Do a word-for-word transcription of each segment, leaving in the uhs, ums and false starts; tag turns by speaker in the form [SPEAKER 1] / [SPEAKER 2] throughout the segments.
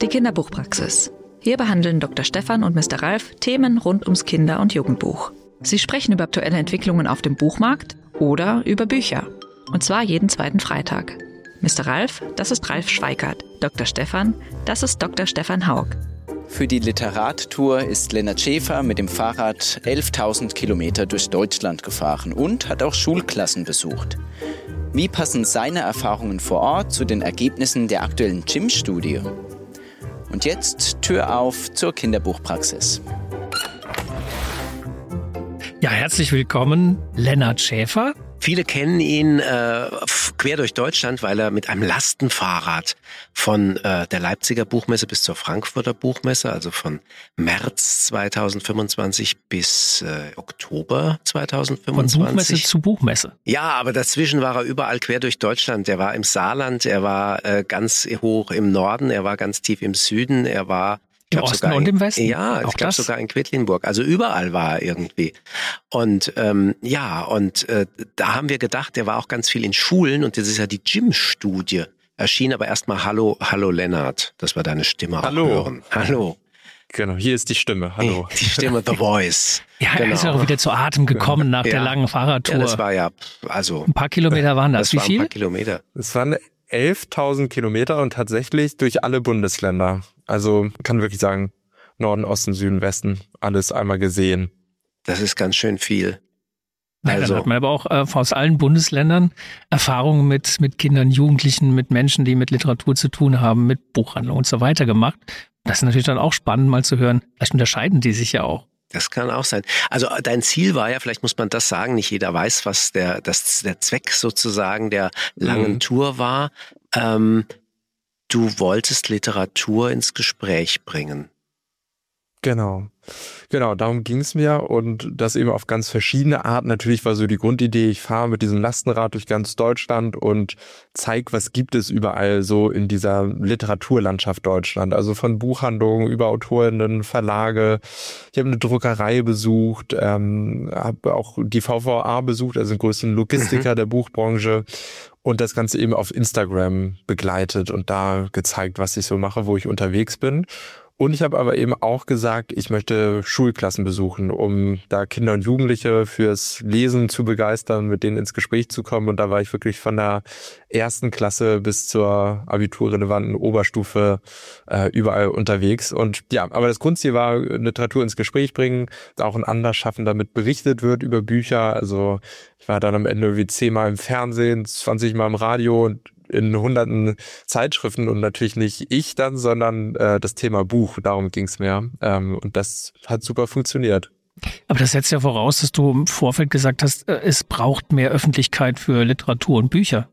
[SPEAKER 1] die Kinderbuchpraxis. Hier behandeln Doktor Stefan und Mister Ralf Themen rund ums Kinder- und Jugendbuch. Sie sprechen über aktuelle Entwicklungen auf dem Buchmarkt oder über Bücher. Und zwar jeden zweiten Freitag. Mister Ralf, das ist Ralf Schweikart. Doktor Stefan, das ist Doktor Stefan Haug.
[SPEAKER 2] Für die Literattour ist Lennart Schäfer mit dem Fahrrad elftausend Kilometer durch Deutschland gefahren und hat auch Schulklassen besucht. Wie passen seine Erfahrungen vor Ort zu den Ergebnissen der aktuellen G I M-Studie? Und jetzt Tür auf zur Kinderbuchpraxis.
[SPEAKER 3] Ja, herzlich willkommen, Lennart Schäfer.
[SPEAKER 4] Viele kennen ihn äh, quer durch Deutschland, weil er mit einem Lastenfahrrad von äh, der Leipziger Buchmesse bis zur Frankfurter Buchmesse, also von März zweitausendfünfundzwanzig bis äh, Oktober zweitausendfünfundzwanzig.
[SPEAKER 3] Von Buchmesse zu Buchmesse.
[SPEAKER 4] Ja, aber dazwischen war er überall quer durch Deutschland. Er war im Saarland, er war äh, ganz hoch im Norden, er war ganz tief im Süden, er war
[SPEAKER 3] Im Osten und im Westen?
[SPEAKER 4] Ja,
[SPEAKER 3] auch
[SPEAKER 4] ich glaube
[SPEAKER 3] das?
[SPEAKER 4] sogar in Quedlinburg. Also überall war er irgendwie. Und ähm, ja, und äh, da haben wir gedacht, der war auch ganz viel in Schulen und das ist ja die G I M-Studie. Erschien aber erstmal Hallo, hallo Lennart, dass wir deine Stimme
[SPEAKER 5] Hallo.
[SPEAKER 4] auch hören. Hallo.
[SPEAKER 5] Genau, hier ist die Stimme. Hallo.
[SPEAKER 4] Die Stimme, The Voice.
[SPEAKER 3] Ja, er
[SPEAKER 4] Genau.
[SPEAKER 3] ist ja auch wieder zu Atem gekommen nach
[SPEAKER 4] Ja.
[SPEAKER 3] der langen Fahrradtour.
[SPEAKER 4] Ja, das war ja, also.
[SPEAKER 3] Ein paar Kilometer waren das.
[SPEAKER 4] Das
[SPEAKER 3] Wie
[SPEAKER 4] waren
[SPEAKER 3] viel?
[SPEAKER 4] ein paar Kilometer.
[SPEAKER 5] Es waren elftausend Kilometer und tatsächlich durch alle Bundesländer. Also man kann wirklich sagen, Norden, Osten, Süden, Westen, alles einmal gesehen.
[SPEAKER 4] Das ist ganz schön viel.
[SPEAKER 3] Ja,
[SPEAKER 4] Also,
[SPEAKER 3] dann hat man aber auch äh, aus allen Bundesländern Erfahrungen mit, mit Kindern, Jugendlichen, mit Menschen, die mit Literatur zu tun haben, mit Buchhandlungen und so weiter gemacht. Das ist natürlich dann auch spannend mal zu hören. Vielleicht unterscheiden die sich ja auch.
[SPEAKER 4] das kann auch sein. Also dein Ziel war ja, vielleicht muss man das sagen, nicht jeder weiß, was der, das, der Zweck sozusagen der langen
[SPEAKER 5] Mhm.
[SPEAKER 4] Tour war. Ähm, du wolltest Literatur ins Gespräch bringen.
[SPEAKER 5] Genau. Genau, darum ging es mir und das eben auf ganz verschiedene Arten. Natürlich war so die Grundidee, ich fahre mit diesem Lastenrad durch ganz Deutschland und zeige, was gibt es überall so in dieser Literaturlandschaft Deutschland. Also von Buchhandlungen über Autorinnen, Verlage. Ich habe eine Druckerei besucht, ähm, habe auch die V V A besucht, also den größten Logistiker der Buchbranche. Und das Ganze eben auf Instagram begleitet und da gezeigt, was ich so mache, wo ich unterwegs bin. Und ich habe aber eben auch gesagt, ich möchte Schulklassen besuchen, um da Kinder und Jugendliche fürs Lesen zu begeistern, mit denen ins Gespräch zu kommen. Und da war ich wirklich von der ersten Klasse bis zur abiturrelevanten Oberstufe äh, überall unterwegs. Und ja, aber das Grundziel war, Literatur ins Gespräch bringen, auch ein Anlass schaffen, damit berichtet wird über Bücher. Also ich war dann am Ende wie zehnmal im Fernsehen, zwanzig Mal im Radio und in hunderten Zeitschriften und natürlich nicht ich dann, sondern äh, das Thema Buch, darum ging es mir. Ähm, und das hat super funktioniert.
[SPEAKER 3] Aber das setzt ja voraus, dass du im Vorfeld gesagt hast, äh, es braucht mehr Öffentlichkeit für Literatur und Bücher.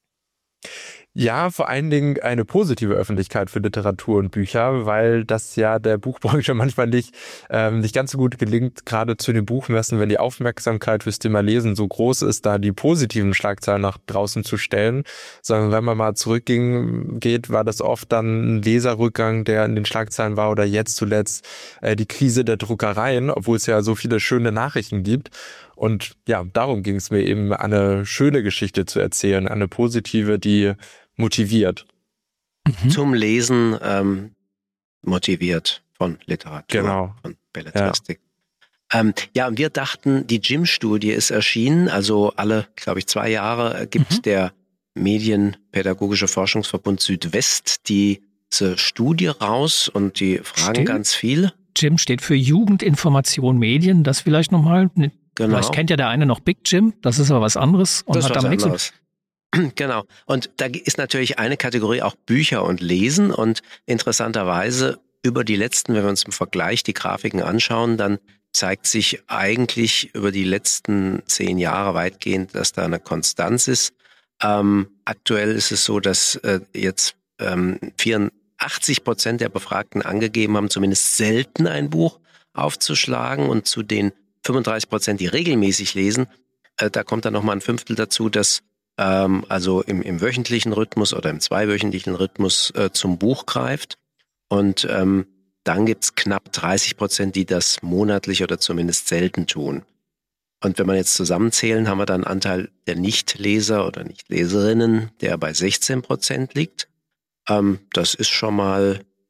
[SPEAKER 5] Ja, vor allen Dingen eine positive Öffentlichkeit für Literatur und Bücher, weil das ja der Buchbranche manchmal nicht, ähm, nicht ganz so gut gelingt, gerade zu den Buchmessen, wenn die Aufmerksamkeit fürs Thema Lesen so groß ist, da die positiven Schlagzeilen nach draußen zu stellen, sondern wenn man mal zurückging, geht, war das oft dann ein Leserrückgang, der in den Schlagzeilen war oder jetzt zuletzt äh, die Krise der Druckereien, obwohl es ja so viele schöne Nachrichten gibt. Und ja, darum ging es mir eben, eine schöne Geschichte zu erzählen, eine positive, die motiviert.
[SPEAKER 3] Mhm.
[SPEAKER 4] Zum Lesen ähm, motiviert von Literatur,
[SPEAKER 5] Genau.
[SPEAKER 4] von Belletristik. Ja. Ähm, ja, und wir dachten, die G I M-Studie ist erschienen, also alle, glaube ich, zwei Jahre äh, gibt
[SPEAKER 3] Mhm.
[SPEAKER 4] der Medienpädagogische Forschungsverbund Südwest diese Studie raus und die fragen
[SPEAKER 3] Stimmt.
[SPEAKER 4] ganz viel.
[SPEAKER 3] G I M steht für Jugendinformation Medien, das vielleicht nochmal.
[SPEAKER 4] Genau.
[SPEAKER 3] Vielleicht kennt ja der eine noch Big Jim, das ist aber was anderes und
[SPEAKER 4] Das ist
[SPEAKER 3] hat
[SPEAKER 4] was
[SPEAKER 3] damit nichts.
[SPEAKER 4] anderes. Genau. Und da ist natürlich eine Kategorie auch Bücher und Lesen und interessanterweise über die letzten, wenn wir uns im Vergleich die Grafiken anschauen, dann zeigt sich eigentlich über die letzten zehn Jahre weitgehend, dass da eine Konstanz ist. Ähm, aktuell ist es so, dass äh, jetzt ähm, vierundachtzig Prozent der Befragten angegeben haben, zumindest selten ein Buch aufzuschlagen und zu den fünfunddreißig Prozent, die regelmäßig lesen, äh, da kommt dann nochmal ein Fünftel dazu, dass ähm, also im, im wöchentlichen Rhythmus oder im zweiwöchentlichen Rhythmus äh, zum Buch greift. Und ähm, dann gibt's knapp dreißig Prozent, die das monatlich oder zumindest selten tun. Und wenn wir jetzt zusammenzählen, haben wir dann einen Anteil der Nichtleser oder Nichtleserinnen, der bei sechzehn Prozent liegt. Ähm, das ist schon mal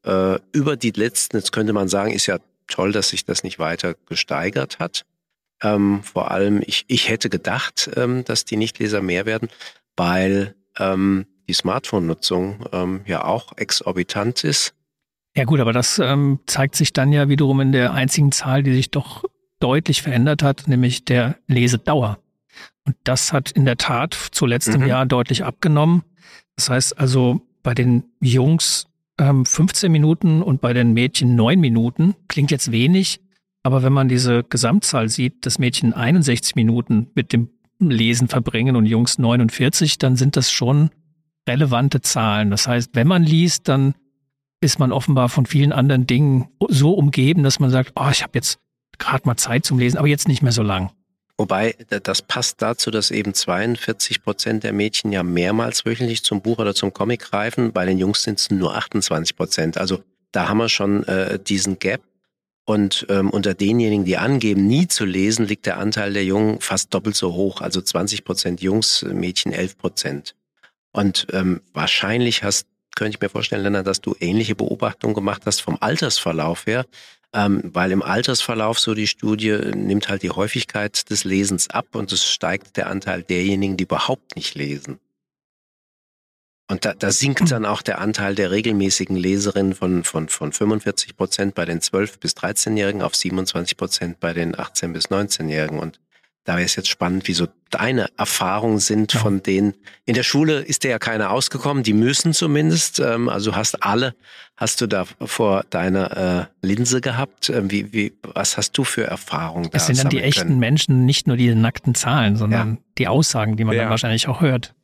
[SPEAKER 4] äh, über die letzten, jetzt könnte man sagen, ist ja toll, dass sich das nicht weiter gesteigert hat. Ähm, vor allem, ich, ich hätte gedacht, ähm, dass die Nichtleser mehr werden, weil ähm, die Smartphone-Nutzung ähm, ja auch exorbitant ist.
[SPEAKER 3] Ja gut, aber das ähm, zeigt sich dann ja wiederum in der einzigen Zahl, die sich doch deutlich verändert hat, nämlich der Lesedauer. Und das hat in der Tat zuletzt mhm. im Jahr deutlich abgenommen. Das heißt also, bei den Jungs ähm, fünfzehn Minuten und bei den Mädchen neun Minuten. Klingt jetzt wenig, aber wenn man diese Gesamtzahl sieht, dass Mädchen einundsechzig Minuten mit dem Lesen verbringen und Jungs neunundvierzig, dann sind das schon relevante Zahlen. Das heißt, wenn man liest, dann ist man offenbar von vielen anderen Dingen so umgeben, dass man sagt, oh, ich habe jetzt gerade mal Zeit zum Lesen, aber jetzt nicht mehr so lang.
[SPEAKER 4] Wobei, das passt dazu, dass eben zweiundvierzig Prozent der Mädchen ja mehrmals wöchentlich zum Buch oder zum Comic greifen. Bei den Jungs sind es nur achtundzwanzig Prozent. Also da haben wir schon äh, diesen Gap. Und ähm, unter denjenigen, die angeben, nie zu lesen, liegt der Anteil der Jungen fast doppelt so hoch. Also zwanzig Prozent Jungs, Mädchen elf Prozent. Und ähm, wahrscheinlich hast, könnte ich mir vorstellen, Lennart, dass du ähnliche Beobachtungen gemacht hast vom Altersverlauf her. Ähm, weil im Altersverlauf, so die Studie, nimmt halt die Häufigkeit des Lesens ab und es steigt der Anteil derjenigen, die überhaupt nicht lesen. Und da, da sinkt dann auch der Anteil der regelmäßigen Leserinnen von, von, von fünfundvierzig Prozent bei den zwölf- bis dreizehnjährigen auf siebenundzwanzig Prozent bei den achtzehn- bis neunzehnjährigen. Und da wäre es jetzt spannend, wie so deine Erfahrungen sind ja. von denen. In der Schule ist dir ja keiner ausgekommen, die müssen zumindest. Ähm, also hast alle, hast du da vor deiner äh, Linse gehabt? Ähm, wie, wie, was hast du für Erfahrungen da?
[SPEAKER 3] Es sind dann die echten können? Menschen, nicht nur die nackten Zahlen, sondern ja. die Aussagen, die man ja. dann wahrscheinlich auch hört.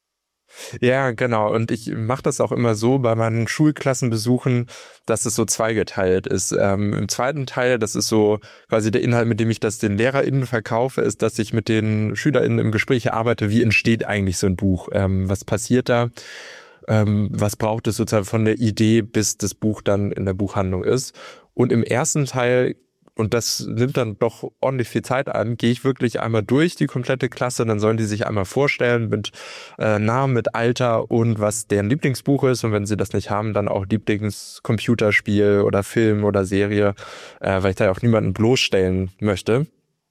[SPEAKER 5] Ja, genau. Und ich mache das auch immer so bei meinen Schulklassenbesuchen, dass es so zweigeteilt ist. Ähm, im zweiten Teil, das ist so quasi der Inhalt, mit dem ich das den LehrerInnen verkaufe, ist, dass ich mit den SchülerInnen im Gespräch arbeite, wie entsteht eigentlich so ein Buch? Ähm, was passiert da? Ähm, was braucht es sozusagen von der Idee, bis das Buch dann in der Buchhandlung ist? Und im ersten Teil, und das nimmt dann doch ordentlich viel Zeit an, gehe ich wirklich einmal durch die komplette Klasse, dann sollen die sich einmal vorstellen mit äh, Namen, mit Alter und was deren Lieblingsbuch ist. Und wenn sie das nicht haben, dann auch Lieblingscomputerspiel oder Film oder Serie, äh, weil ich da ja auch niemanden bloßstellen möchte.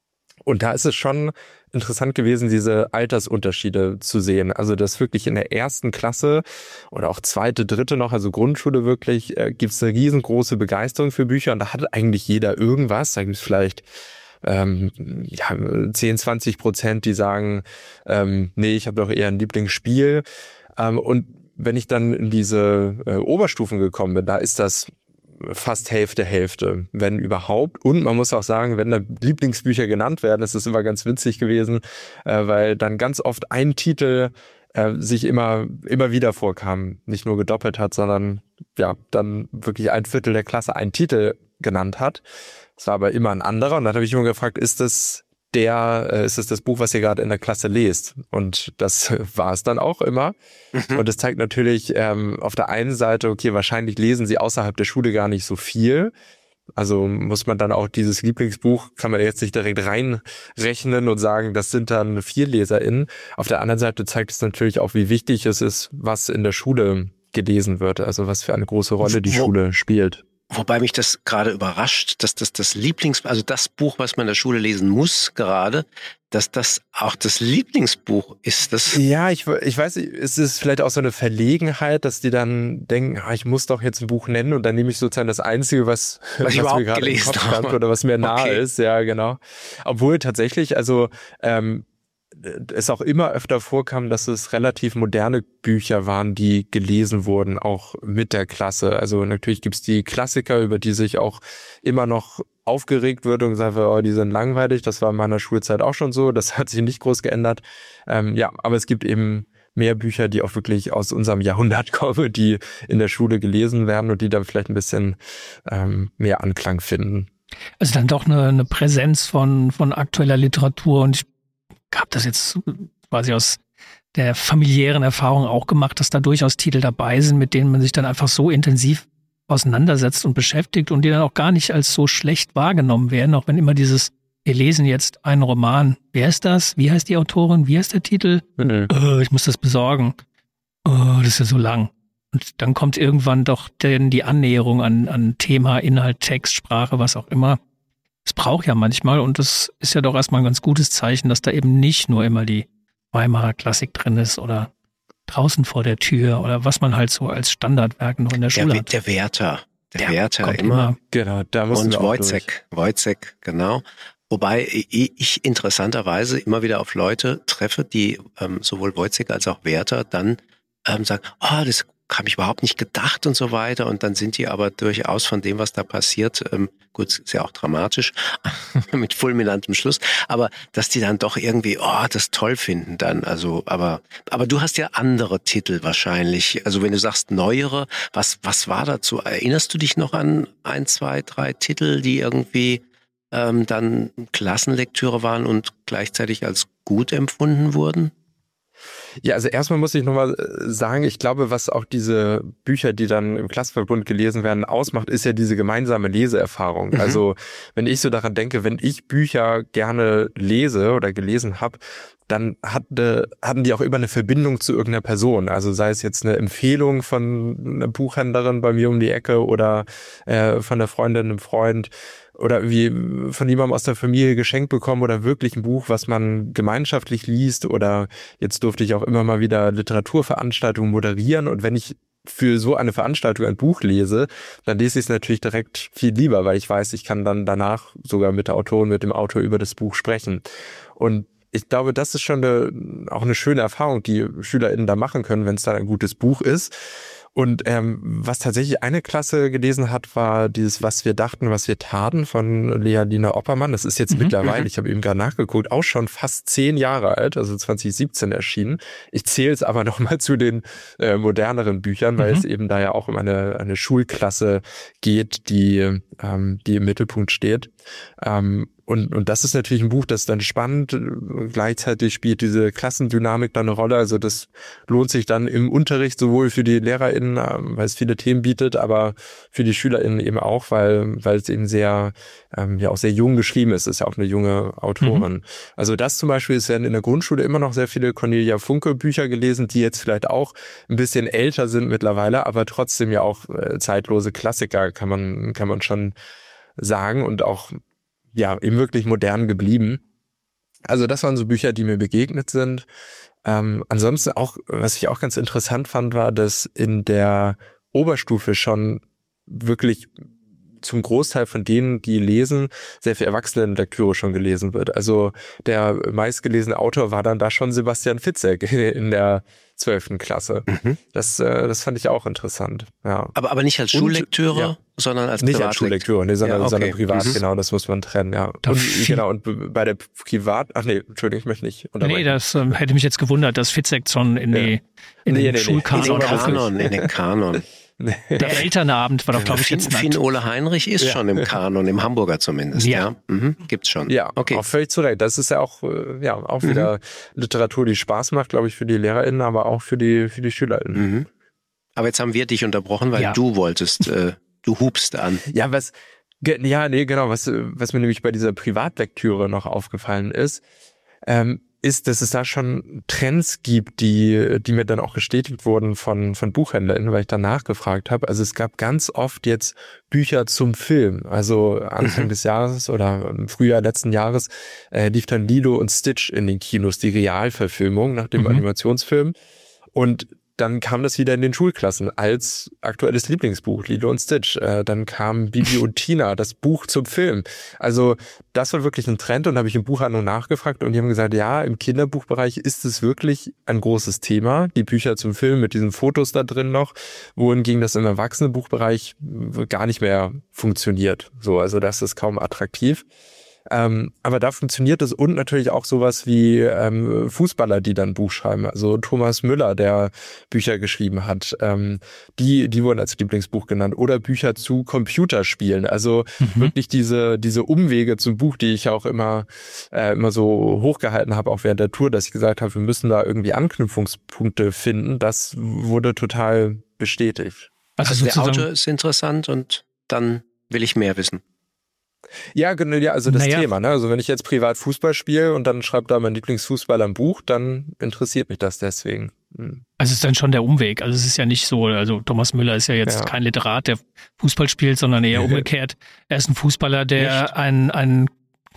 [SPEAKER 5] Und da ist es schon interessant gewesen, diese Altersunterschiede zu sehen. Also dass wirklich in der ersten Klasse oder auch zweite, dritte noch, also Grundschule wirklich, äh, gibt es eine riesengroße Begeisterung für Bücher. Und da hat eigentlich jeder irgendwas. Da gibt es vielleicht ähm, ja, zehn, zwanzig Prozent, die sagen, ähm, nee, ich habe doch eher ein Lieblingsspiel. Ähm, und wenn ich dann in diese äh, Oberstufen gekommen bin, da ist das fast Hälfte, Hälfte, wenn überhaupt. Und man muss auch sagen, wenn da Lieblingsbücher genannt werden, ist es immer ganz witzig gewesen, äh, weil dann ganz oft ein Titel äh, sich immer immer wieder vorkam, nicht nur gedoppelt hat, sondern ja dann wirklich ein Viertel der Klasse einen Titel genannt hat. Es war aber immer ein anderer. Und dann habe ich immer gefragt, ist das der, äh, ist es das Buch, was ihr gerade in der Klasse lest? Und das war es dann auch immer. Mhm. Und das zeigt natürlich ähm, auf der einen Seite, okay, wahrscheinlich lesen sie außerhalb der Schule gar nicht so viel. Also muss man dann auch dieses Lieblingsbuch, kann man jetzt nicht direkt reinrechnen und sagen, das sind dann vier LeserInnen. Auf der anderen Seite zeigt es natürlich auch, wie wichtig es ist, was in der Schule gelesen wird. Also was für eine große Rolle die Wo- Schule spielt.
[SPEAKER 4] Wobei mich das gerade überrascht, dass das das Lieblings, also das Buch, was man in der Schule lesen muss gerade, dass das auch das Lieblingsbuch ist. Das
[SPEAKER 5] ja, ich, ich weiß nicht, es ist vielleicht auch so eine Verlegenheit, dass die dann denken, ah, ich muss doch jetzt ein Buch nennen und dann nehme ich sozusagen das Einzige, was,
[SPEAKER 4] was,
[SPEAKER 5] was
[SPEAKER 4] ich
[SPEAKER 5] mir gerade im Kopf stand oder was mir nahe okay. ist. Ja, genau. Obwohl tatsächlich, also ähm, es auch immer öfter vorkam, dass es relativ moderne Bücher waren, die gelesen wurden, auch mit der Klasse. Also natürlich gibt's die Klassiker, über die sich auch immer noch aufgeregt wird und gesagt wird, oh, die sind langweilig. Das war in meiner Schulzeit auch schon so. Das hat sich nicht groß geändert. Ähm, ja, aber es gibt eben mehr Bücher, die auch wirklich aus unserem Jahrhundert kommen, die in der Schule gelesen werden und die dann vielleicht ein bisschen ähm, mehr Anklang finden.
[SPEAKER 3] Also dann doch eine, eine Präsenz von, von aktueller Literatur, und ich habe das jetzt quasi aus der familiären Erfahrung auch gemacht, dass da durchaus Titel dabei sind, mit denen man sich dann einfach so intensiv auseinandersetzt und beschäftigt und die dann auch gar nicht als so schlecht wahrgenommen werden, auch wenn immer dieses, wir lesen jetzt einen Roman, wer ist das, wie heißt die Autorin, wie heißt der Titel, mhm. äh, ich muss das besorgen, oh, das ist ja so lang. Und dann kommt irgendwann doch denn die Annäherung an, an Thema, Inhalt, Text, Sprache, was auch immer. Es braucht ja manchmal, und das ist ja doch erstmal ein ganz gutes Zeichen, dass da eben nicht nur immer die Weimarer Klassik drin ist oder draußen vor der Tür oder was man halt so als Standardwerk noch in der Schule
[SPEAKER 4] der,
[SPEAKER 3] hat.
[SPEAKER 4] Der Werther. Der, der Werther immer.
[SPEAKER 3] immer.
[SPEAKER 5] Genau, da muss
[SPEAKER 4] Und Wojciech. Wojciech, genau. Wobei ich interessanterweise immer wieder auf Leute treffe, die ähm, sowohl Wojciech als auch Werther dann ähm, sagen, oh, das habe ich überhaupt nicht gedacht und so weiter. Und dann sind die aber durchaus von dem, was da passiert, ähm, gut, ist ja auch dramatisch, mit fulminantem Schluss, aber dass die dann doch irgendwie, oh, das toll finden dann. Also, aber, aber du hast ja andere Titel wahrscheinlich. Also wenn du sagst neuere, was, was war dazu? Erinnerst du dich noch an ein, zwei, drei Titel, die irgendwie ähm, dann Klassenlektüre waren und gleichzeitig als gut empfunden wurden?
[SPEAKER 5] Ja, also erstmal muss ich nochmal sagen, ich glaube, was auch diese Bücher, die dann im Klassenverbund gelesen werden, ausmacht, ist ja diese gemeinsame Leseerfahrung. Mhm. Also wenn ich so daran denke, wenn ich Bücher gerne lese oder gelesen habe, dann hatte, hatten die auch immer eine Verbindung zu irgendeiner Person. Also sei es jetzt eine Empfehlung von einer Buchhändlerin bei mir um die Ecke oder äh, von einer Freundin, einem Freund oder wie von jemandem aus der Familie geschenkt bekommen oder wirklich ein Buch, was man gemeinschaftlich liest. Oder jetzt durfte ich auch immer mal wieder Literaturveranstaltungen moderieren. Und wenn ich für so eine Veranstaltung ein Buch lese, dann lese ich es natürlich direkt viel lieber, weil ich weiß, ich kann dann danach sogar mit der Autorin, mit dem Autor über das Buch sprechen. Und ich glaube, das ist schon eine, auch eine schöne Erfahrung, die SchülerInnen da machen können, wenn es dann ein gutes Buch ist. Und ähm, was tatsächlich eine Klasse gelesen hat, war dieses Was wir dachten, was wir taten von Lea-Lina Oppermann. Das ist jetzt mhm. mittlerweile, ich habe eben gerade nachgeguckt, auch schon fast zehn Jahre alt, also zwanzig siebzehn erschienen. Ich zähle es aber nochmal zu den äh, moderneren Büchern, weil mhm. es eben da ja auch um eine, eine Schulklasse geht, die, ähm, die im Mittelpunkt steht. Ähm, Und, und das ist natürlich ein Buch, das ist dann spannend. Gleichzeitig spielt diese Klassendynamik dann eine Rolle. Also das lohnt sich dann im Unterricht sowohl für die LehrerInnen, weil es viele Themen bietet, aber für die SchülerInnen eben auch, weil, weil es eben sehr, ähm, ja auch sehr jung geschrieben ist. Es ist ja auch eine junge Autorin. Mhm. Also das zum Beispiel, es werden in der Grundschule immer noch sehr viele Cornelia Funke Bücher gelesen, die jetzt vielleicht auch ein bisschen älter sind mittlerweile, aber trotzdem ja auch äh, zeitlose Klassiker, kann man, kann man schon sagen und auch ja, eben wirklich modern geblieben. Also das waren so Bücher, die mir begegnet sind. Ähm, ansonsten auch, was ich auch ganz interessant fand, war, dass in der Oberstufe schon wirklich zum Großteil von denen, die lesen, sehr viel Erwachsenenlektüre schon gelesen wird. Also der meistgelesene Autor war dann da schon Sebastian Fitzek in der zwölften Klasse. Mhm. Das, äh, das fand ich auch interessant. Ja.
[SPEAKER 4] Aber, aber nicht als Schullektüre, und, ja, sondern als
[SPEAKER 5] Nicht
[SPEAKER 4] Privatlektüre.
[SPEAKER 5] als Schullektüre, nee, sondern,
[SPEAKER 4] ja, okay.
[SPEAKER 5] sondern privat,
[SPEAKER 4] mhm.
[SPEAKER 5] genau, das muss man trennen, ja. Und, genau, und bei der Privat, ach nee, Entschuldigung, ich möchte nicht unterbrechen.
[SPEAKER 3] Nee, das ähm, hätte mich jetzt gewundert, dass Fitzek schon in, ja. die, in nee, den nee, Schulkanon
[SPEAKER 4] in den Kanon, in den Kanon.
[SPEAKER 3] Der Elternabend war doch, glaube ich, jetzt
[SPEAKER 4] Finn Ole Heinrich ist ja. schon im Kanon, im Hamburger zumindest. Ja, ja. Mhm. Gibt's schon.
[SPEAKER 5] Ja,
[SPEAKER 4] okay.
[SPEAKER 5] Auch völlig zu Recht. Das ist ja auch, ja, auch mhm. wieder Literatur, die Spaß macht, glaube ich, für die LehrerInnen, aber auch für die, für die SchülerInnen.
[SPEAKER 4] Mhm. Aber jetzt haben wir dich unterbrochen, weil ja. du wolltest, äh, du hubst an.
[SPEAKER 5] Ja, was, ja, nee, genau, was, was mir nämlich bei dieser Privatlektüre noch aufgefallen ist, ähm, ist, dass es da schon Trends gibt, die die mir dann auch bestätigt wurden von von BuchhändlerInnen, weil ich dann nachgefragt habe. Also es gab ganz oft jetzt Bücher zum Film. Also Anfang mhm. des Jahres oder im Frühjahr letzten Jahres äh, lief dann Lilo und Stitch in den Kinos, die Realverfilmung nach dem mhm. Animationsfilm. Und dann kam das wieder in den Schulklassen als aktuelles Lieblingsbuch, Lilo und Stitch. Äh, dann kam Bibi und Tina, das Buch zum Film. Also das war wirklich ein Trend und habe ich im Buchhandlung nachgefragt und die haben gesagt, ja, im Kinderbuchbereich ist es wirklich ein großes Thema. Die Bücher zum Film mit diesen Fotos da drin noch, wohingegen das im Erwachsenenbuchbereich gar nicht mehr funktioniert. So, also das ist kaum attraktiv. Ähm, aber da funktioniert es und natürlich auch sowas wie ähm, Fußballer, die dann Buch schreiben. Also Thomas Müller, der Bücher geschrieben hat, ähm, die die wurden als Lieblingsbuch genannt. Oder Bücher zu Computerspielen. Also mhm. wirklich diese diese Umwege zum Buch, die ich auch immer äh, immer so hochgehalten habe, auch während der Tour, dass ich gesagt habe, wir müssen da irgendwie Anknüpfungspunkte finden. Das wurde total bestätigt.
[SPEAKER 4] Also, also der Autor ist interessant und dann will ich mehr wissen.
[SPEAKER 5] Ja, genau, ja, also das
[SPEAKER 3] naja.
[SPEAKER 5] Thema, ne? Also wenn ich jetzt privat Fußball spiele und dann schreibe da mein Lieblingsfußballer ein Buch, dann interessiert mich das deswegen.
[SPEAKER 3] Also es ist dann schon der Umweg. Also es ist ja nicht so, also Thomas Müller ist ja jetzt ja. kein Literat, der Fußball spielt, sondern eher umgekehrt. Er ist ein Fußballer, der einen, einen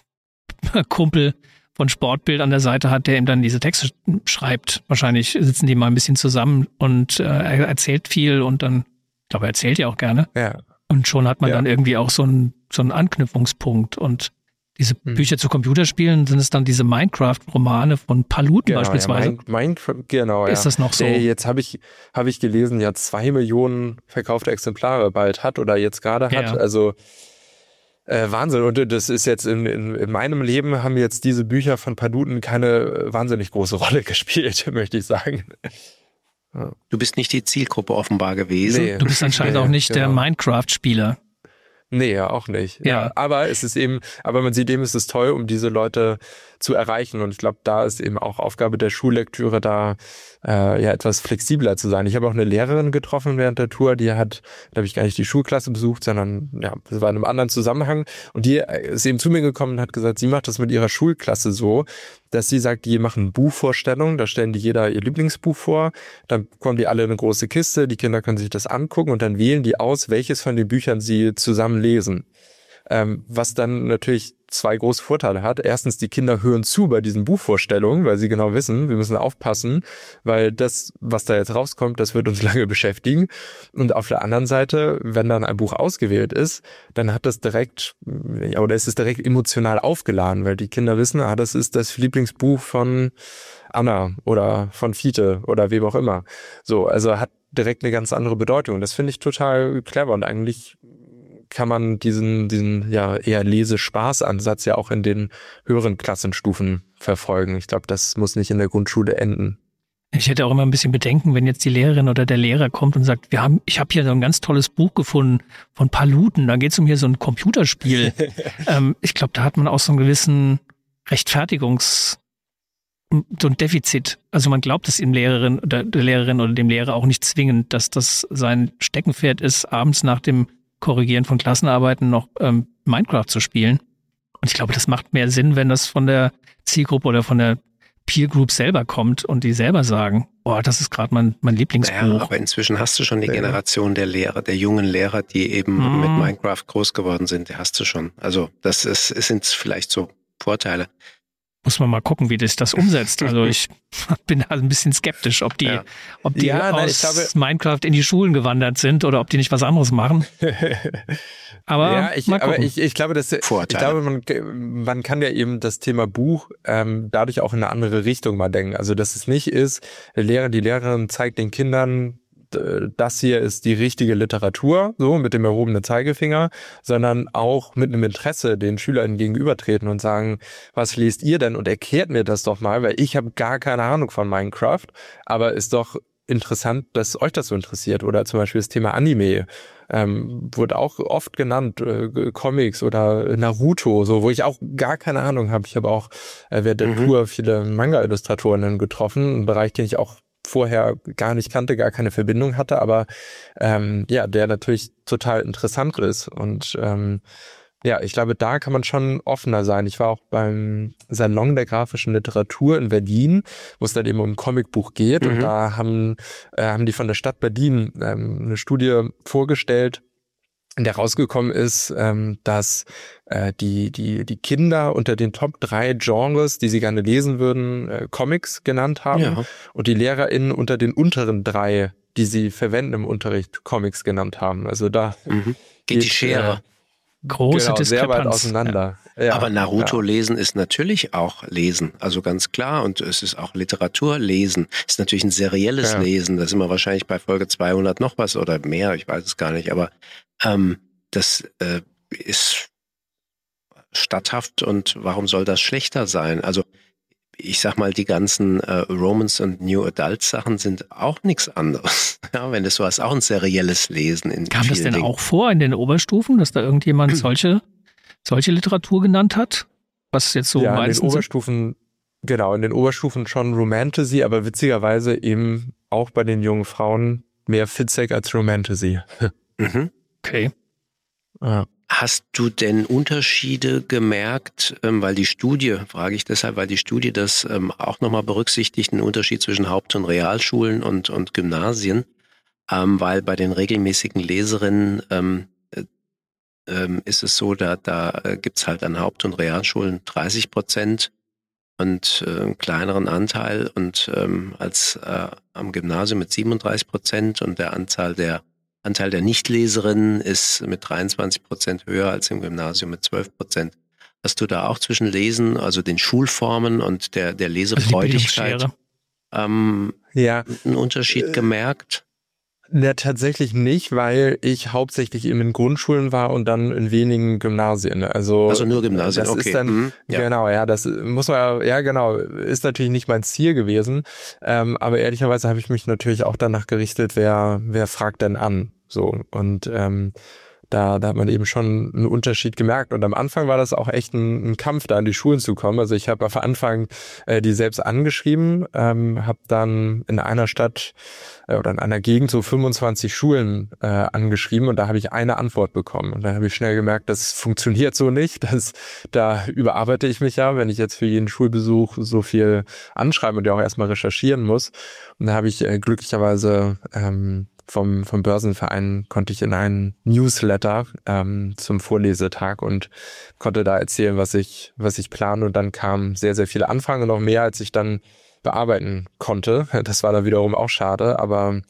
[SPEAKER 3] Kumpel von Sportbild an der Seite hat, der ihm dann diese Texte schreibt. Wahrscheinlich sitzen die mal ein bisschen zusammen und äh, er erzählt viel und dann, ich glaube, er erzählt ja auch gerne.
[SPEAKER 5] Ja.
[SPEAKER 3] Und schon hat man
[SPEAKER 5] ja.
[SPEAKER 3] dann irgendwie auch so einen, so einen Anknüpfungspunkt. Und diese hm. Bücher zu Computerspielen, sind es dann diese Minecraft-Romane von Paluten
[SPEAKER 5] genau,
[SPEAKER 3] beispielsweise?
[SPEAKER 5] Ja, Minecraft, genau,
[SPEAKER 3] Ist
[SPEAKER 5] ja.
[SPEAKER 3] das noch so?
[SPEAKER 5] Der jetzt habe ich, habe ich gelesen, ja zwei Millionen verkaufte Exemplare bald hat oder jetzt gerade hat.
[SPEAKER 3] Ja.
[SPEAKER 5] Also Äh, Wahnsinn. Und das ist jetzt in, in, in meinem Leben haben jetzt diese Bücher von Paluten keine wahnsinnig große Rolle gespielt, möchte ich sagen.
[SPEAKER 4] Ja. Du bist nicht die Zielgruppe offenbar gewesen.
[SPEAKER 3] Nee. Du bist anscheinend nee, auch nicht genau. der Minecraft-Spieler.
[SPEAKER 5] Nee, ja, auch nicht.
[SPEAKER 3] Ja.
[SPEAKER 5] ja. Aber es ist eben, aber man sieht eben, es ist toll, um diese Leute zu erreichen. Und ich glaube, da ist eben auch Aufgabe der Schullektüre, da äh, ja etwas flexibler zu sein. Ich habe auch eine Lehrerin getroffen während der Tour, die hat, da habe ich gar nicht die Schulklasse besucht, sondern ja, das war in einem anderen Zusammenhang. Und die ist eben zu mir gekommen und hat gesagt, sie macht das mit ihrer Schulklasse so, dass sie sagt, die machen Buchvorstellungen, da stellen die jeder ihr Lieblingsbuch vor, dann kommen die alle in eine große Kiste, die Kinder können sich das angucken und dann wählen die aus, welches von den Büchern sie zusammen lesen. Ähm, was dann natürlich zwei große Vorteile hat. Erstens, die Kinder hören zu bei diesen Buchvorstellungen, weil sie genau wissen, wir müssen aufpassen, weil das, was da jetzt rauskommt, das wird uns lange beschäftigen. Und auf der anderen Seite, wenn dann ein Buch ausgewählt ist, dann hat das direkt, ja, oder ist es direkt emotional aufgeladen, weil die Kinder wissen, ah, das ist das Lieblingsbuch von Anna oder von Fiete oder wem auch immer. So, also hat direkt eine ganz andere Bedeutung. Das finde ich total clever und eigentlich kann man diesen, diesen ja eher Lesespaßansatz ja auch in den höheren Klassenstufen verfolgen. Ich glaube, das muss nicht in der Grundschule enden.
[SPEAKER 3] Ich hätte auch immer ein bisschen Bedenken, wenn jetzt die Lehrerin oder der Lehrer kommt und sagt, wir haben, ich habe hier so ein ganz tolles Buch gefunden von Paluten, da geht es um hier so ein Computerspiel. ähm, ich glaube, da hat man auch so einen gewissen Rechtfertigungs, so ein Defizit. Also man glaubt es dem Lehrerin oder der Lehrerin oder dem Lehrer auch nicht zwingend, dass das sein Steckenpferd ist, abends nach dem Korrigieren von Klassenarbeiten noch ähm, Minecraft zu spielen. Und ich glaube, das macht mehr Sinn, wenn das von der Zielgruppe oder von der Peer Group selber kommt und die selber sagen, boah, das ist gerade mein, mein Lieblingsbuch.
[SPEAKER 4] Naja, aber inzwischen hast du schon die Generation der Lehrer, der jungen Lehrer, die eben mm. mit Minecraft groß geworden sind, die hast du schon. Also das ist, es sind vielleicht so Vorteile.
[SPEAKER 3] Muss man mal gucken, wie das das umsetzt. Also ich bin halt ein bisschen skeptisch, ob die, ja. ob die ja, nein, aus glaube, Minecraft in die Schulen gewandert sind oder ob die nicht was anderes machen. Aber,
[SPEAKER 5] ja, ich,
[SPEAKER 3] mal gucken.
[SPEAKER 5] aber ich, ich glaube, dass, ich glaube, man, man kann ja eben das Thema Buch ähm, dadurch auch in eine andere Richtung mal denken. Also dass es nicht ist, der Lehrer, die Lehrerin zeigt den Kindern, das hier ist die richtige Literatur, so mit dem erhobenen Zeigefinger, sondern auch mit einem Interesse den SchülerInnen gegenübertreten und sagen, was lest ihr denn und erklärt mir das doch mal, weil ich habe gar keine Ahnung von Minecraft, aber ist doch interessant, dass euch das so interessiert. Oder zum Beispiel das Thema Anime ähm, wurde auch oft genannt, äh, Comics oder Naruto, so, wo ich auch gar keine Ahnung habe. Ich habe auch äh, während der mhm. Tour viele Manga-Illustratorinnen getroffen, einen Bereich, den ich auch vorher gar nicht kannte, gar keine Verbindung hatte, aber ähm, ja, der natürlich total interessant ist. Und ähm, ja, ich glaube, da kann man schon offener sein. Ich war auch beim Salon der grafischen Literatur in Berlin, wo es dann eben um ein Comicbuch geht. Mhm. Und da haben, äh, haben die von der Stadt Berlin ähm, eine Studie vorgestellt, in der rausgekommen ist, ähm, dass äh, die die die Kinder unter den Top drei Genres, die sie gerne lesen würden, äh, Comics genannt haben, ja. Und die LehrerInnen unter den unteren drei, die sie verwenden im Unterricht, Comics genannt haben. Also da
[SPEAKER 4] mhm. geht, geht die Schere
[SPEAKER 3] äh, große
[SPEAKER 5] genau,
[SPEAKER 3] Diskrepanz.
[SPEAKER 5] Sehr weit auseinander.
[SPEAKER 4] Ja. Ja, aber Naruto ja. lesen ist natürlich auch Lesen, also ganz klar. Und es ist auch Literatur lesen. Ist natürlich ein serielles ja. Lesen. Da sind wir wahrscheinlich bei Folge zweihundert noch was oder mehr. Ich weiß es gar nicht. Aber ähm, das äh, ist statthaft. Und warum soll das schlechter sein? Also ich sag mal, die ganzen äh, Romance und New Adult Sachen sind auch nichts anderes. Ja, wenn das so hast, auch ein serielles Lesen. In
[SPEAKER 3] Kam das denn
[SPEAKER 4] Dingen.
[SPEAKER 3] auch vor in den Oberstufen, dass da irgendjemand solche solche Literatur genannt hat? Was jetzt so
[SPEAKER 5] ja, in den
[SPEAKER 3] sind?
[SPEAKER 5] Oberstufen, genau, in den Oberstufen schon Romantasy, aber witzigerweise eben auch bei den jungen Frauen mehr Fitzek als Romantasy.
[SPEAKER 3] Mhm. Okay.
[SPEAKER 5] Ja.
[SPEAKER 4] Hast du denn Unterschiede gemerkt, ähm, weil die Studie, frage ich deshalb, weil die Studie das ähm, auch nochmal berücksichtigt, einen Unterschied zwischen Haupt- und Realschulen und, und Gymnasien, ähm, weil bei den regelmäßigen Leserinnen ähm, äh, ähm, ist es so, da, da äh, gibt's halt an Haupt- und Realschulen dreißig Prozent und äh, einen kleineren Anteil und ähm, als äh, am Gymnasium mit siebenunddreißig Prozent und der Anzahl der Anteil der Nichtleserinnen ist mit dreiundzwanzig Prozent höher als im Gymnasium mit zwölf Prozent. Hast du da auch zwischen Lesen, also den Schulformen und der, der Lesefreudigkeit, ähm,
[SPEAKER 5] ja.
[SPEAKER 4] einen Unterschied gemerkt?
[SPEAKER 5] Ja, tatsächlich nicht, weil ich hauptsächlich eben in Grundschulen war und dann in wenigen Gymnasien. Also,
[SPEAKER 4] also nur Gymnasien,
[SPEAKER 5] das
[SPEAKER 4] okay.
[SPEAKER 5] Ist dann,
[SPEAKER 4] mhm, ja.
[SPEAKER 5] Genau, ja, das muss man, ja genau, ist natürlich nicht mein Ziel gewesen. Ähm, aber ehrlicherweise habe ich mich natürlich auch danach gerichtet, wer, wer fragt denn an? So, und ähm, Da, da hat man eben schon einen Unterschied gemerkt. Und am Anfang war das auch echt ein, ein Kampf, da in die Schulen zu kommen. Also ich habe am Anfang äh, die selbst angeschrieben, ähm, habe dann in einer Stadt äh, oder in einer Gegend so fünfundzwanzig Schulen äh, angeschrieben und da habe ich eine Antwort bekommen. Und dann habe ich schnell gemerkt, das funktioniert so nicht. Das, da überarbeite ich mich ja, wenn ich jetzt für jeden Schulbesuch so viel anschreibe und ja auch erstmal recherchieren muss. Und da habe ich äh, glücklicherweise ähm, Vom, vom Börsenverein konnte ich in einen Newsletter ähm, zum Vorlesetag und konnte da erzählen, was ich, was ich plane. Und dann kamen sehr, sehr viele Anfragen, noch mehr, als ich dann bearbeiten konnte. Das war dann wiederum auch schade, aber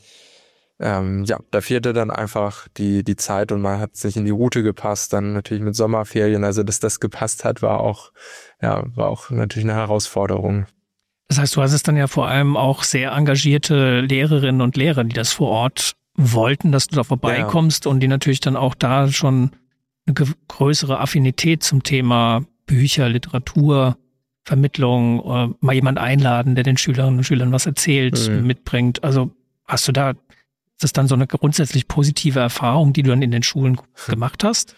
[SPEAKER 5] ähm, ja, da fehlte dann einfach die, die Zeit und man hat sich in die Route gepasst, dann natürlich mit Sommerferien. Also, dass das gepasst hat, war auch, ja, war auch natürlich eine Herausforderung.
[SPEAKER 3] Das heißt, du hast es dann ja vor allem auch sehr engagierte Lehrerinnen und Lehrer, die das vor Ort wollten, dass du da vorbeikommst, ja, und die natürlich dann auch da schon eine größere Affinität zum Thema Bücher, Literatur, Vermittlung, äh, mal jemand einladen, der den Schülerinnen und Schülern was erzählt, mhm. mitbringt. Also hast du da, ist das dann so eine grundsätzlich positive Erfahrung, die du dann in den Schulen gemacht hast?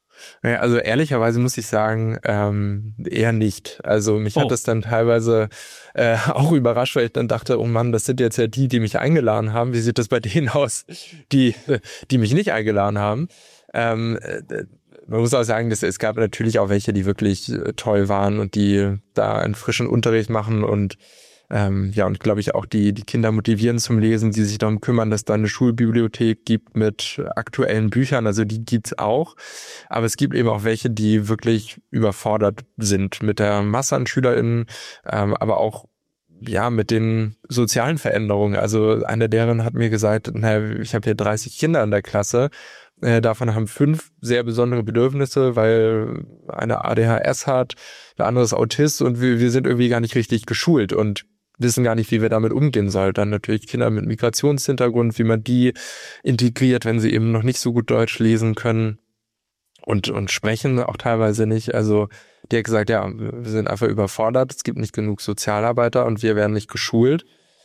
[SPEAKER 5] Ja, also ehrlicherweise muss ich sagen, ähm, eher nicht. Also mich oh. hat das dann teilweise äh, auch überrascht, weil ich dann dachte, oh Mann, das sind jetzt ja die, die mich eingeladen haben. Wie sieht das bei denen aus, die die mich nicht eingeladen haben? Ähm, äh, man muss auch sagen, dass es gab natürlich auch welche, die wirklich äh, toll waren und die da einen frischen Unterricht machen und Ähm, ja, und glaube ich auch die die Kinder motivieren zum Lesen, die sich darum kümmern, dass da eine Schulbibliothek gibt mit aktuellen Büchern, also die gibt's auch. Aber es gibt eben auch welche, die wirklich überfordert sind mit der Masse an SchülerInnen, ähm, aber auch ja mit den sozialen Veränderungen. Also eine deren hat mir gesagt, naja, ich habe hier dreißig Kinder in der Klasse, äh, davon haben fünf sehr besondere Bedürfnisse, weil eine A D H S hat, der andere ist Autist und wir, wir sind irgendwie gar nicht richtig geschult und wissen gar nicht, wie wir damit umgehen sollen. Dann natürlich Kinder mit Migrationshintergrund, wie man die integriert, wenn sie eben noch nicht so gut Deutsch lesen können und und sprechen auch teilweise nicht. Also die hat gesagt, ja, wir sind einfach überfordert, es gibt nicht genug Sozialarbeiter und wir werden nicht geschult.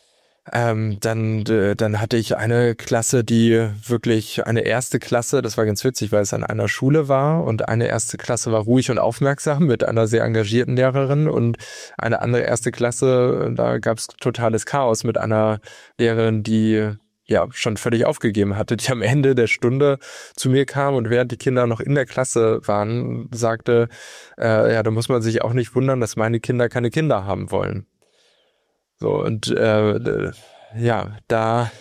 [SPEAKER 5] Ähm, dann, äh, dann hatte ich eine Klasse, die wirklich eine erste Klasse, das war ganz witzig, weil es an einer Schule war und eine erste Klasse war ruhig und aufmerksam mit einer sehr engagierten Lehrerin und eine andere erste Klasse, da gab es totales Chaos mit einer Lehrerin, die ja schon völlig aufgegeben hatte, die am Ende der Stunde zu mir kam und während die Kinder noch in der Klasse waren, sagte, äh, ja, da muss man sich auch nicht wundern, dass meine Kinder keine Kinder haben wollen. So, und äh, ja, da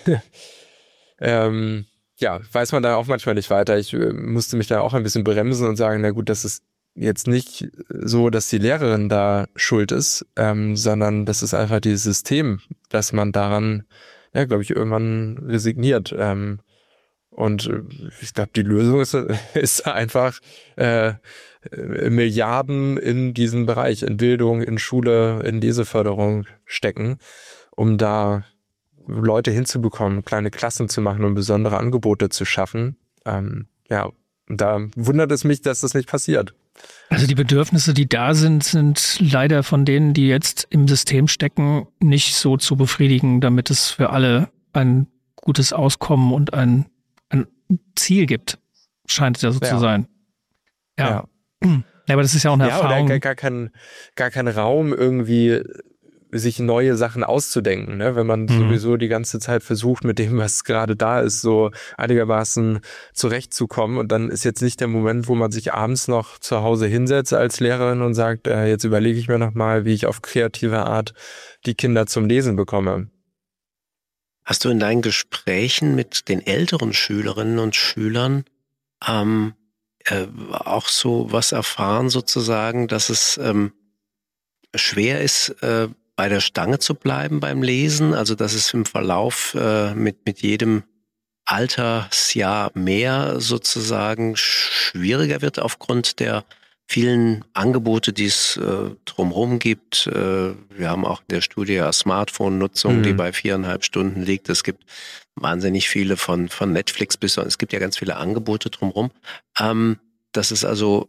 [SPEAKER 5] ähm, ja, weiß man da auch manchmal nicht weiter. Ich äh, musste mich da auch ein bisschen bremsen und sagen, na gut, das ist jetzt nicht so, dass die Lehrerin da schuld ist, ähm, sondern das ist einfach dieses System, dass man daran, ja, glaube ich, irgendwann resigniert. Ähm, und ich glaube, die Lösung ist, ist einfach äh, Milliarden in diesen Bereich, in Bildung, in Schule, in Leseförderung stecken, um da Leute hinzubekommen, kleine Klassen zu machen und besondere Angebote zu schaffen. Ähm, ja, da wundert es mich, dass das nicht passiert.
[SPEAKER 3] Also die Bedürfnisse, die da sind, sind leider von denen, die jetzt im System stecken, nicht so zu befriedigen, damit es für alle ein gutes Auskommen und ein, ein Ziel gibt. Scheint es ja so ja. zu sein. Ja.
[SPEAKER 5] ja.
[SPEAKER 3] Ja, aber das ist ja auch eine
[SPEAKER 5] ja,
[SPEAKER 3] Erfahrung.
[SPEAKER 5] Oder gar, gar, kein, gar kein Raum irgendwie sich neue Sachen auszudenken, ne? Wenn man mhm. sowieso die ganze Zeit versucht, mit dem, was gerade da ist, so einigermaßen zurechtzukommen. Und dann ist jetzt nicht der Moment, wo man sich abends noch zu Hause hinsetzt als Lehrerin und sagt, äh, jetzt überlege ich mir nochmal, wie ich auf kreative Art die Kinder zum Lesen bekomme.
[SPEAKER 4] Hast du in deinen Gesprächen mit den älteren Schülerinnen und Schülern ähm, äh, auch so was erfahren sozusagen, dass es ähm, schwer ist, äh, bei der Stange zu bleiben beim Lesen, also dass es im Verlauf äh, mit, mit jedem Altersjahr mehr sozusagen schwieriger wird aufgrund der vielen Angebote, die es äh, drumherum gibt. Äh, wir haben auch in der Studie ja Smartphone-Nutzung, mhm. die bei viereinhalb Stunden liegt. Es gibt wahnsinnig viele von, von Netflix bis, es gibt ja ganz viele Angebote drumherum. Ähm, das ist also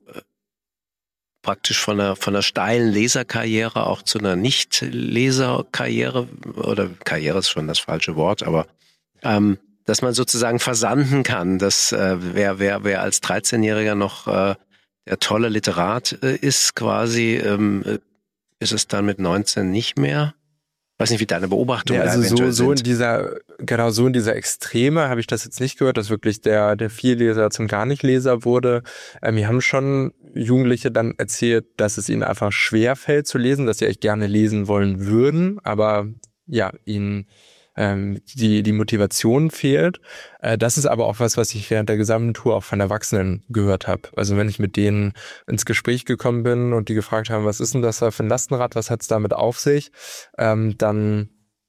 [SPEAKER 4] praktisch von einer, von einer steilen Leserkarriere auch zu einer Nicht-Leserkarriere, oder Karriere ist schon das falsche Wort, aber ähm, dass man sozusagen versanden kann, dass äh, wer, wer, wer als dreizehnjähriger noch äh, der tolle Literat äh, ist, quasi, ähm, ist es dann mit neunzehn nicht mehr? Ich weiß nicht, wie deine Beobachtungen
[SPEAKER 5] ja, also
[SPEAKER 4] da eventuell
[SPEAKER 5] so, so
[SPEAKER 4] sind.
[SPEAKER 5] in dieser, genau so in dieser Extreme habe ich das jetzt nicht gehört, dass wirklich der, der Vielleser zum Gar-nicht-Leser wurde. Ähm, wir haben schon Jugendliche dann erzählt, dass es ihnen einfach schwer fällt zu lesen, dass sie echt gerne lesen wollen würden, aber ja, ihnen ähm, die, die Motivation fehlt. Äh, das ist aber auch was, was ich während der gesamten Tour auch von Erwachsenen gehört habe. Also wenn ich mit denen ins Gespräch gekommen bin und die gefragt haben, was ist denn das da für ein Lastenrad, was hat's damit auf sich, ähm, dann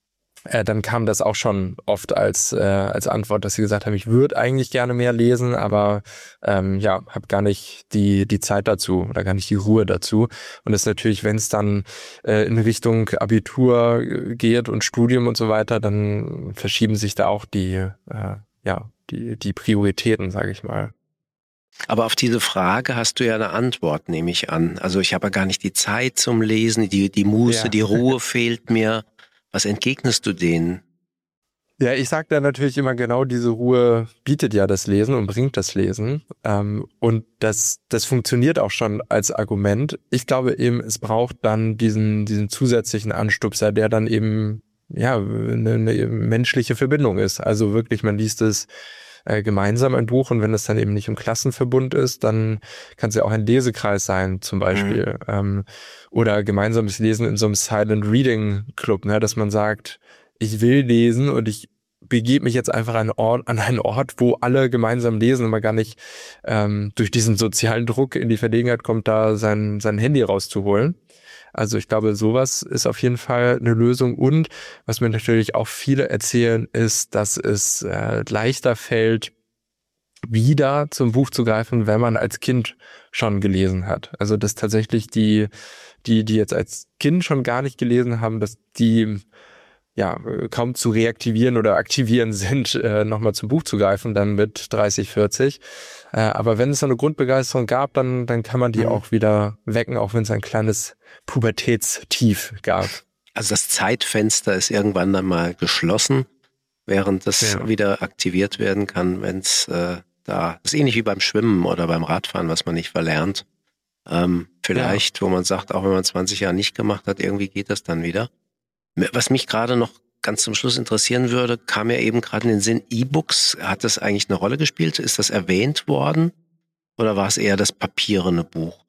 [SPEAKER 5] Äh, dann kam das auch schon oft als äh, als Antwort, dass sie gesagt haben, ich würde eigentlich gerne mehr lesen, aber ähm, ja, habe gar nicht die die Zeit dazu oder gar nicht die Ruhe dazu. Und das ist natürlich, wenn es dann äh, in Richtung Abitur geht und Studium und so weiter, dann verschieben sich da auch die äh, ja die die Prioritäten, sage ich mal.
[SPEAKER 4] Aber auf diese Frage hast du ja eine Antwort, nehme ich an. Also ich habe ja gar nicht die Zeit zum Lesen, die die Muße, ja. die Ruhe fehlt mir. Was entgegnest du denen?
[SPEAKER 5] Ja, ich sage da natürlich immer genau, diese Ruhe bietet ja das Lesen und bringt das Lesen. Ähm, und das das funktioniert auch schon als Argument. Ich glaube eben, es braucht dann diesen diesen zusätzlichen Anstupser, der dann eben ja eine, eine menschliche Verbindung ist. Also wirklich, man liest es äh, gemeinsam ein Buch und wenn es dann eben nicht im Klassenverbund ist, dann kann es ja auch ein Lesekreis sein zum Beispiel. Mhm. Ähm, oder gemeinsames Lesen in so einem Silent Reading Club, ne, dass man sagt, ich will lesen und ich begebe mich jetzt einfach an einen Ort, an einen Ort, wo alle gemeinsam lesen und man gar nicht ähm, durch diesen sozialen Druck in die Verlegenheit kommt, da sein, sein Handy rauszuholen. Also ich glaube, sowas ist auf jeden Fall eine Lösung. Und was mir natürlich auch viele erzählen, ist, dass es äh, leichter fällt, wieder zum Buch zu greifen, wenn man als Kind schon gelesen hat. Also dass tatsächlich die, die, die jetzt als Kind schon gar nicht gelesen haben, dass die ja kaum zu reaktivieren oder aktivieren sind, äh, nochmal zum Buch zu greifen, dann mit dreißig, vierzig. Äh, aber wenn es so eine Grundbegeisterung gab, dann, dann kann man die mhm. auch wieder wecken, auch wenn es ein kleines Pubertätstief gab.
[SPEAKER 4] Also das Zeitfenster ist irgendwann dann mal geschlossen, während das ja. wieder aktiviert werden kann, wenn es äh, da, das ist ähnlich wie beim Schwimmen oder beim Radfahren, was man nicht verlernt. Ähm, vielleicht, ja. wo man sagt, auch wenn man zwanzig Jahre nicht gemacht hat, irgendwie geht das dann wieder. Was mich gerade noch ganz zum Schluss interessieren würde, kam ja eben gerade in den Sinn, E-Books, hat das eigentlich eine Rolle gespielt? Ist das erwähnt worden? Oder war es eher das papierene Buch?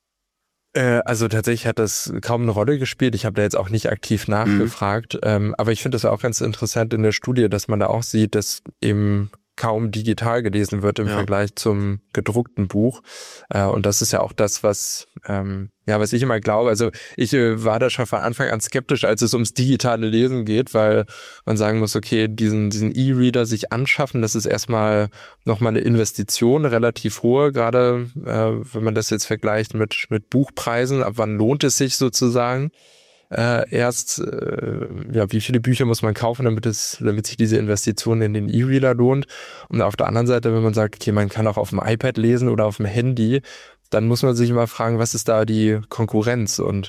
[SPEAKER 5] Äh, also tatsächlich hat das kaum eine Rolle gespielt. Ich habe da jetzt auch nicht aktiv nachgefragt. Mhm. Ähm, aber ich finde das auch ganz interessant in der Studie, dass man da auch sieht, dass eben kaum digital gelesen wird im ja. Vergleich zum gedruckten Buch. Äh, und das ist ja auch das, was ähm, ja, was ich immer glaube. Also ich äh, war da schon von Anfang an skeptisch, als es ums digitale Lesen geht, weil man sagen muss, okay, diesen diesen E-Reader sich anschaffen, das ist erstmal nochmal eine Investition, relativ hohe, gerade äh, wenn man das jetzt vergleicht mit mit Buchpreisen. Ab wann lohnt es sich sozusagen? Äh, erst, äh, ja, wie viele Bücher muss man kaufen, damit es, damit sich diese Investition in den E-Reader lohnt? Und auf der anderen Seite, wenn man sagt, okay, man kann auch auf dem iPad lesen oder auf dem Handy, dann muss man sich immer fragen, was ist da die Konkurrenz? Und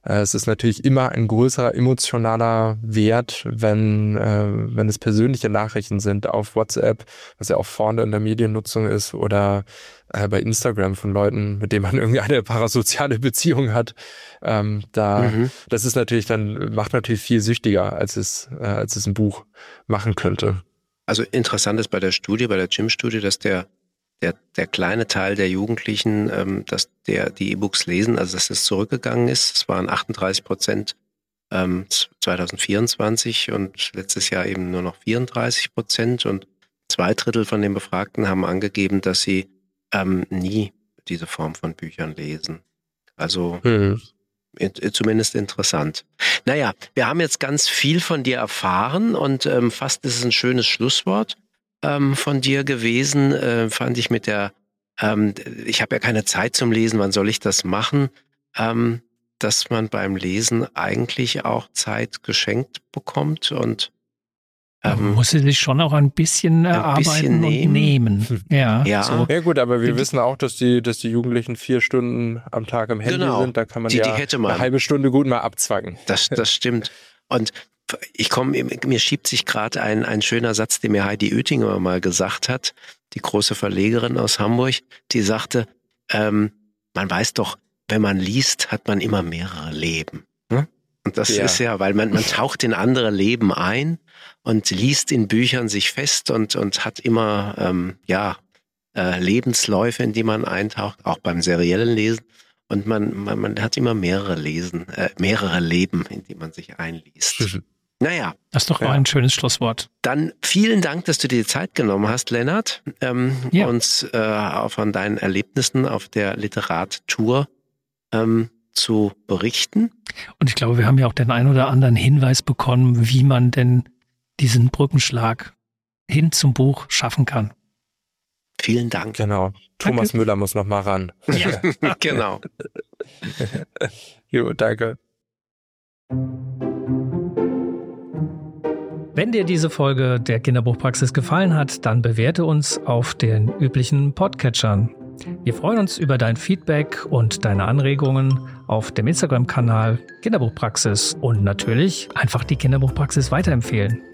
[SPEAKER 5] Äh, es ist natürlich immer ein größerer emotionaler Wert, wenn, äh, wenn es persönliche Nachrichten sind auf WhatsApp, was ja auch vorne in der Mediennutzung ist, oder äh, bei Instagram von Leuten, mit denen man irgendwie eine parasoziale Beziehung hat. Ähm, da, mhm. das ist natürlich dann, macht natürlich viel süchtiger, als es, äh, als es ein Buch machen könnte.
[SPEAKER 4] Also interessant ist bei der Studie, bei der Jim-Studie, dass der Der, der kleine Teil der Jugendlichen, ähm, dass der die E-Books lesen, also dass es zurückgegangen ist. Es waren achtunddreißig Prozent ähm, zwanzig vierundzwanzig und letztes Jahr eben nur noch vierunddreißig Prozent. Und zwei Drittel von den Befragten haben angegeben, dass sie ähm, nie diese Form von Büchern lesen. Also mhm. in, zumindest interessant. Naja, wir haben jetzt ganz viel von dir erfahren und ähm, fast ist es ein schönes Schlusswort von dir gewesen, äh, fand ich mit der, ähm, ich habe ja keine Zeit zum Lesen, wann soll ich das machen, ähm, dass man beim Lesen eigentlich auch Zeit geschenkt bekommt und
[SPEAKER 3] ähm, man muss sie sich schon auch ein bisschen erarbeiten ein bisschen und nehmen. Ja,
[SPEAKER 5] ja.
[SPEAKER 3] So.
[SPEAKER 5] Ja gut, aber wir die, wissen auch, dass die, dass die Jugendlichen vier Stunden am Tag im Handy genau, sind, da kann man die, ja die hätte man. eine halbe Stunde gut mal abzwacken.
[SPEAKER 4] Das, das stimmt. Und ich komme, mir schiebt sich gerade ein, ein schöner Satz, den mir Heidi Oettinger mal gesagt hat, die große Verlegerin aus Hamburg, die sagte, ähm, man weiß doch, wenn man liest, hat man immer mehrere Leben. Ne? Und das ja. ist ja, weil man, man taucht in andere Leben ein und liest in Büchern sich fest und, und hat immer, ähm, ja, äh, Lebensläufe, in die man eintaucht, auch beim seriellen Lesen. Und man, man, man hat immer mehrere Lesen, äh, mehrere Leben, in die man sich einliest. Naja.
[SPEAKER 3] Das ist doch ja. ein schönes Schlusswort.
[SPEAKER 4] Dann vielen Dank, dass du dir die Zeit genommen hast, Lennart, ähm, ja. uns äh, auch von deinen Erlebnissen auf der Literatur ähm, zu berichten.
[SPEAKER 3] Und ich glaube, wir haben ja auch den einen oder anderen Hinweis bekommen, wie man denn diesen Brückenschlag hin zum Buch schaffen kann.
[SPEAKER 4] Vielen Dank.
[SPEAKER 5] Genau. Thomas danke. Müller muss noch mal ran.
[SPEAKER 4] Ja, genau.
[SPEAKER 5] Jo, danke.
[SPEAKER 3] Wenn dir diese Folge der Kinderbuchpraxis gefallen hat, dann bewerte uns auf den üblichen Podcatchern. Wir freuen uns über dein Feedback und deine Anregungen auf dem Instagram-Kanal Kinderbuchpraxis und natürlich einfach die Kinderbuchpraxis weiterempfehlen.